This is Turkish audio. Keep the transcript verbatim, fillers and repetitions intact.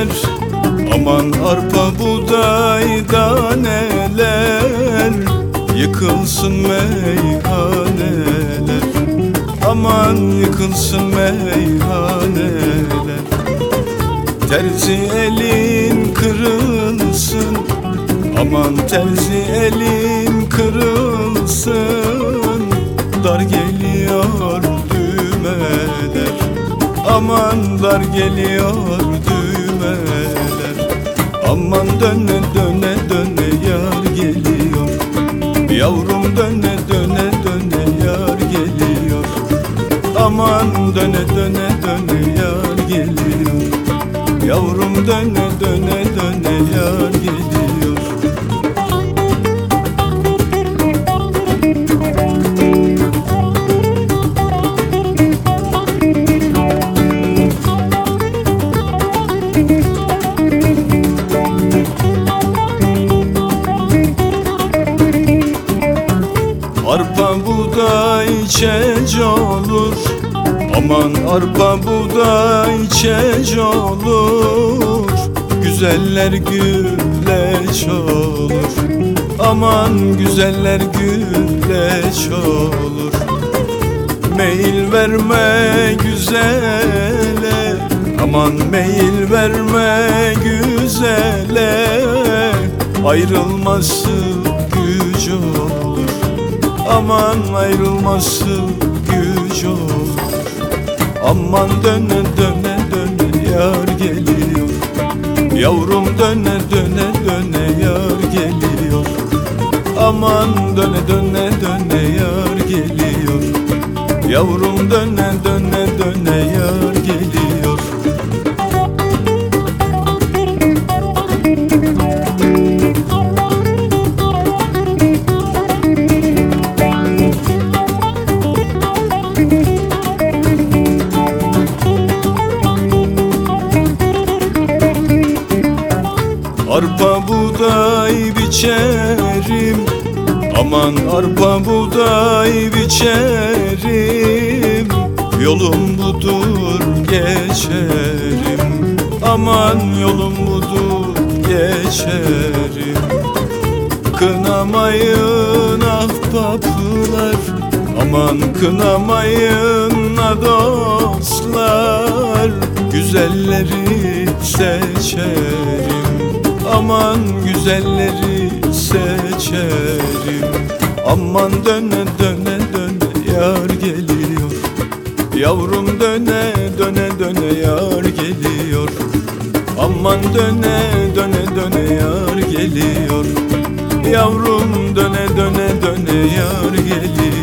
neler, aman arpa buğday daneler, yıkılsın meyhaneler, aman yıkılsın meyhaneler. Terzi elin kırılsın, aman terzi elin kırılsın, dar geliyor düğmeler, aman dar geliyor düğmeler. Aman döne döne döne yar geliyor, yavrum döne döne döne yar geliyor, aman döne döne döne yar geliyor, yavrum döne döne döne yar geliyor. Arpa buğday çeç olur, aman arpa buğday çeç olur, güzeller güleç olur, aman güzeller güleç olur. Meyil verme güzele, aman meyil verme güzele, ayrılması güç olur, aman ayrılması güç olur. Aman döne döne döne yar geliyor, yavrum döne döne döne yar geliyor, aman döne döne döne yar geliyor, yavrum döne döne döne yar geliyor. Arpa buğday biçerim, aman arpa buğday biçerim, yolum budur geçerim, aman yolum budur geçerim. Kınamayın ahbaplar, aman kınamayın dostlar, güzelleri seçerim, aman güzelleri seçerim. Aman döne döne döne yar geliyor, yavrum döne döne döne yar geliyor, aman döne döne döne yar geliyor, yavrum döne döne döne yar geliyor.